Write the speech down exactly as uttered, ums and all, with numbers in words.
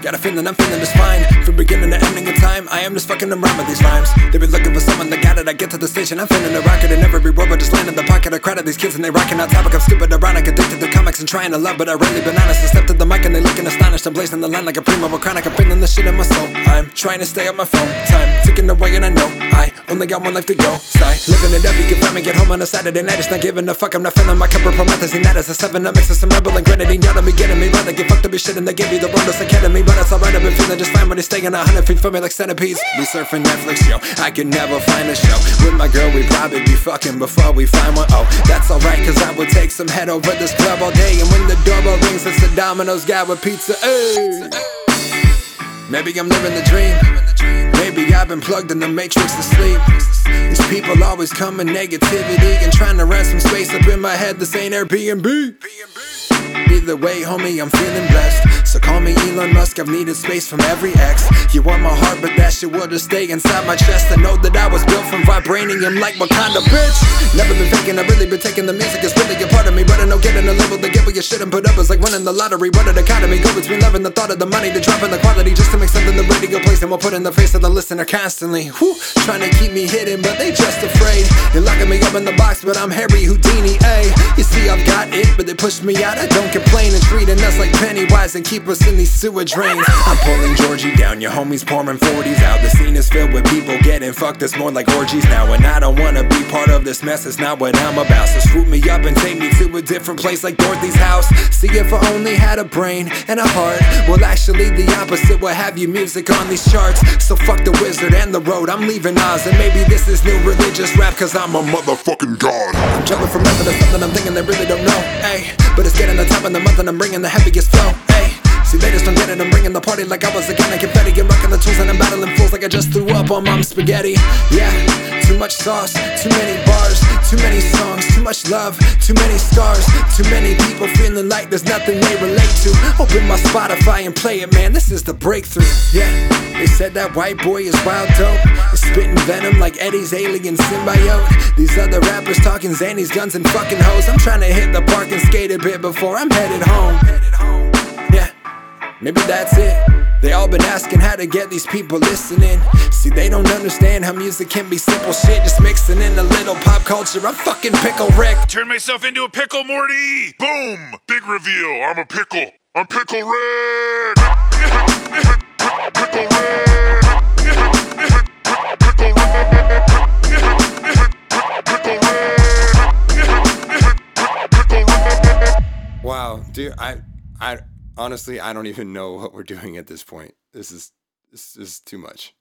got a feeling I'm feeling just fine. From beginning to ending of time, I am just fucking around with these rhymes. They be looking for someone that got it. I get to the station, I'm feeling a rocket in every word, but just land in the pocket. I crowd of these kids and they rocking on topic. I'm stupid, ironic, addicted to comics and trying to love, but I really been honest. I step to the mic and they looking astonished. I'm blazing the line like a primo of chronic. I'm feeling the shit in my soul. I'm trying to stay on my phone. Time ticking away and I know I only got one life to go. Sigh, living it up, you can find me, get home on a Saturday night. It's not giving a fuck, I'm not feeling my cup of promethazine. That is a seven up mix of some rebel and grenadine. Y'all don't be getting me, rather get fucked up your shit and they give you the Rondos Academy. But it's alright, I've been feeling just fine when it's staying a hundred feet from me like centipedes. We surfing Netflix, yo, I could never find a show. With my girl, we probably be fucking before we find one. Oh, that's alright, cause I would take some head over this club all day. And when the doorbell rings, it's the Domino's guy with pizza, ayy. Maybe I'm living the dream. Maybe I've been plugged in the matrix to sleep. These people always come with negativity and trying to rent some space up in my head. This ain't Airbnb. Either way, homie, I'm feeling blessed. So call me Elon Musk, I've needed space from every ex. You want my heart, but that shit will just stay inside my chest. I know that I was built from vibranium like Wakanda, bitch. Never been faking, I've really been taking the music. It's really a part of me, but I know getting a label to get what you shouldn't put up is like winning the lottery. What an economy, go between love and the thought of the money to drop in the quality just to make something the radio plays and we'll put in the face of the listener constantly. Whew, trying to keep me hidden, but they just afraid. You're locking me up in the box, but I'm Harry Houdini, ayy. You see, I've got it, but they pushed me out. I don't complain and treating us like Pennywise and keep us in these sewer drains. I'm pulling Georgie down, your homies pouring forties out. The scene is filled with people getting fucked, it's more like orgies now. And I don't wanna be part of this mess, it's not what I'm about. So swoop me up and take me to a different place like Dorothy's house. See, if I only had a brain and a heart, well actually the opposite would have you music on these charts. So fuck the wizard and the road, I'm leaving Oz. And maybe this is new religious rap cause I'm a motherfucking god. I'm jumping from nothing to something, I'm thinking they really don't know, ayy. But it's getting the time of the month and I'm bringing the heaviest flow, ayy. See, they just don't get it, I'm bringing the party like I was a gun. I confetti and rocking the tools and I'm battling fools like I just threw up on mom's spaghetti. Yeah, too much sauce, too many bars, too many songs, too much love, too many scars, too many people feeling like there's nothing they relate to. Open my Spotify and play it, man, this is the breakthrough. Yeah, they said that white boy is wild dope, is spitting venom like Eddie's alien symbiote. These other rappers talking Xannies, guns and fucking hoes. I'm trying to hit the park and skate a bit before I'm headed home. Yeah, maybe that's it. They all been asking how to get these people listening. See, they don't understand how music can be simple shit, just mixing in a little pop culture. I'm fucking Pickle Rick. Turn myself into a pickle, Morty. Boom! Big reveal. I'm a pickle. I'm Pickle Rick. Pickle Rick. Pickle Rick. Wow, dude, I, I honestly, I don't even know what we're doing at this point. This is, this is too much.